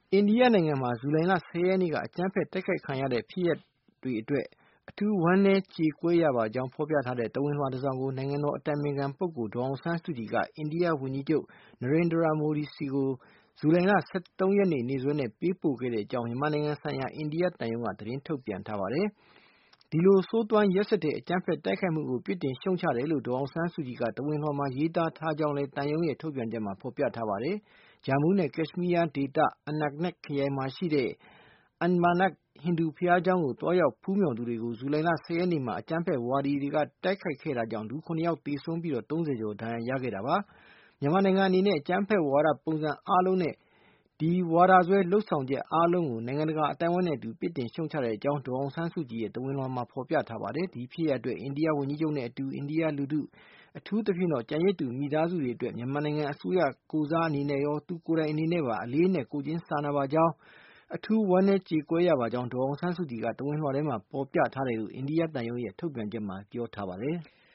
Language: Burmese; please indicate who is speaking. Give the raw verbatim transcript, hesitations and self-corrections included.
Speaker 1: အိန္ဒိယနိုင်ငံမှာ ဇူလိုင်လ ၁၀ ရက်နေ့က အကြမ်းဖက်တိုက်ခိုက်ခံရတဲ့ဖြစ်ရပ်တွေအတွက် အထူးဝမ်းနည်းကြေကွဲရပါကြောင်းဖော်ပြထားတဲ့ သဝဏ်လွှာတစောင်ကို နိုင်ငံတော်အတိုင်ပင်ခံပုဂ္ဂိုလ်ဒေါ်အောင်ဆန်းစုကြည်က အိန္ဒိယဝန်ကြီးချုပ် Narendra Modi ဆီကို ဇူလိုင်လ ၁၃ ရက်နေ့ နေ့စွဲနဲ့ ပေးပို့ခဲ့ကြောင်း မြန်မာနိုင်ငံဆိုင်ရာ အိန္ဒိယသံရုံးက သတင်းထုတ်ပြန်ထားပါတယ်။ ဒီလိုဆိုးသွမ်းရက်စက်တဲ့အကြမ်းဖက်တိုက်ခိုက်မှုကို ပြစ်တင်ရှုတ်ချတယ်လို့ ဒေါ်အောင်ဆန်းစုကြည်က သဝဏ်လွှာမှာရေးသားထားကြောင်းလည်း သံရုံးရဲ့ထုတ်ပြန်ချက်မှာ ဖော်ပြထားပါတယ်။ Jammu နဲ့ Kashmir ဒေသ Anantnag ခရိုင်မှာရှိတဲ့ Amarnath ဟိန္ဒူဘုရားကျောင်းကို သွားရောက်ဖူးမြော်သူတွေကို ဇူလိုင်လ ၁၀ ရက်နေ့မှာ အကြမ်းဖက်ဝါဒီတွေက တိုက်ခိုက်ခဲ့တာကြောင့် လူ ၇ ယောက်သေဆုံးပြီး သုံးဆယ်ကျော် ဒဏ်ရာရခဲ့တာပါ။ မြန်မာနိုင်ငံအနေနဲ့ အကြမ်းဖက်ဝါဒပုံစံအားလုံးနဲ့ ဒီဝါဒစွဲလုပ်ဆောင်ချက်အားလုံးကို နိုင်ငံတကာအသိုင်းအဝိုင်းနဲ့အတူ ပြစ်တင်ရှုတ်ချကြောင်း ဒေါ်အောင်ဆန်းစုကြည်ရဲ့ သဝဏ်လွှာမှာ ဖော်ပြထားပါတယ်။ ဒီဖြစ်ရပ်အတွက် အိန္ဒိယဝန်ကြီးချုပ်နဲ့အတူ အိန္ဒိယလူထု အထူးသဖြင့် ကျန်ရစ်သူမိသားစုတွေအတွက် မြန်မာနိုင်ငံအစိုးရကိုယ်စားအနေနဲ့ရော သူကိုယ်တိုင်အနေနဲ့ပါ အလေးအနက် ကိုယ်ချင်းစာနာပါကြောင်း အထူးဝမ်းနည်းကြေကွဲရပါကြောင်း ဒေါ်အောင်ဆန်းစုကြည်က သဝဏ်လွှာထဲမှာဖော်ပြထားတယ်လို့ အိန္ဒိယသံရုံးရဲ့ထုတ်ပြန်ချက်မှာပြောထားပါတယ်။